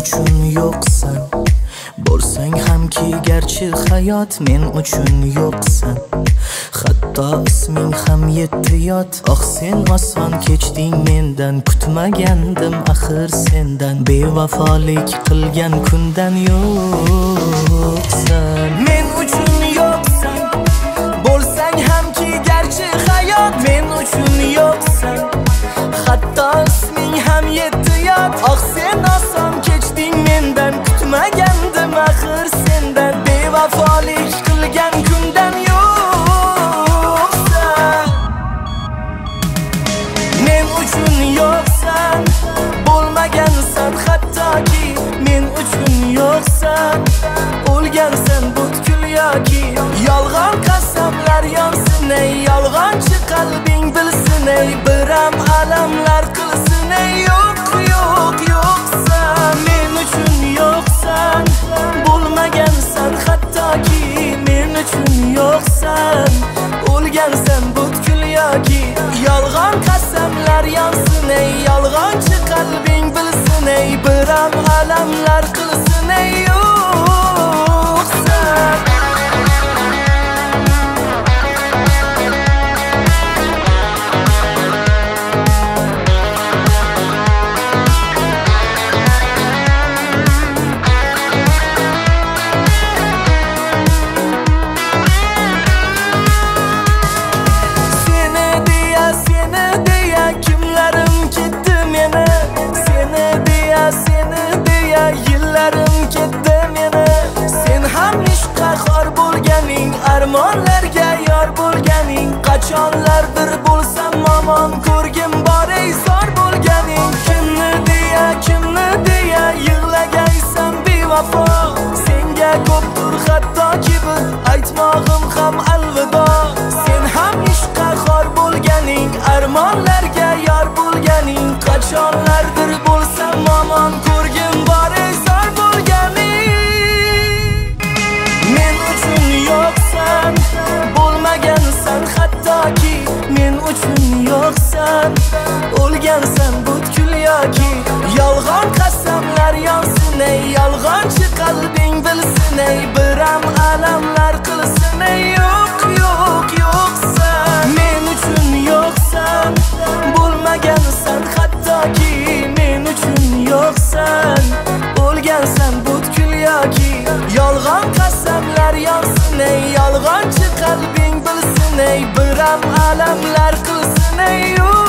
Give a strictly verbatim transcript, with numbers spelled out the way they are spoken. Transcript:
uchun yo'qsan. Bo'lsang hamki garchi hayot, men uchun yo'qsan. Hatto isming ham yetti yot. Oh sen oson kechding mendan, kutmagandim axir sendan. Bevafolik qilgan kundan yo'qsan. Men uchun yo'qsan. Bo'lsang hamki garchi hayot, men uchun yo'qsan. Hatto isming ham yetti yot. Oh sen oson kechding mendan, kutmagandim axir sendan. Bevafolik qilgan kundan yo'qsan. Men uchun yo'qsan. Bo'lmagansan hattoki, men uchun yo'qsan. O'lgansan butkul yoki yolg'on qasamlar yonsin ey. Yolg'onchi qalbing bilsin ey. Biram alamlar qilsin ey. Yo'q yo'q yo'qsan. Men uchun yo'qsan. Bo'lmagansan hattoki, men uchun yo'qsan. O'lgansan butkul yoki yolg'on qasamlar yonsin ey. Yolg'onchi qalbing bilsin ey. Biram alamlar qilsin ey. Yo'qsan. Yillarim ketdi meni. Sen ham ishqqa xor bo'lganing, armonlarga yor bo'lganing. Qachonlardir bo'lsam momon ko'rgim bor ey zor bo'lganing. Kimni deya kimni deya yig'lagaysan bevafo. Senga ko'pdir hattoki bir aytmog'im ham alvido. Sen ham ishqqa xor bo'lganing, armonlarga yor bo'lganing. Qachonlardir bo'lsam momon ko'rgim bor ey zor bo'lganing. Men uchun yo'qsan. Bo'lmagansan hattoki, men uchun yo'qsan. O'lgansan butkul yoki yolg'on qasamlar yonsin ey. Yolg'onchi qalbing bilsin ey. Biram alamlar qilsin ey. Yo'q yo'q yo'qsan. Men uchun yo'qsan. Bo'lmagansan hattoki, men uchun yo'qsan. O'lgansan butkul yoki yolg'on qasamlar yonsin ey. Yolg'onchi qalbing bilsin ey. Biram alamlar qilsin ey.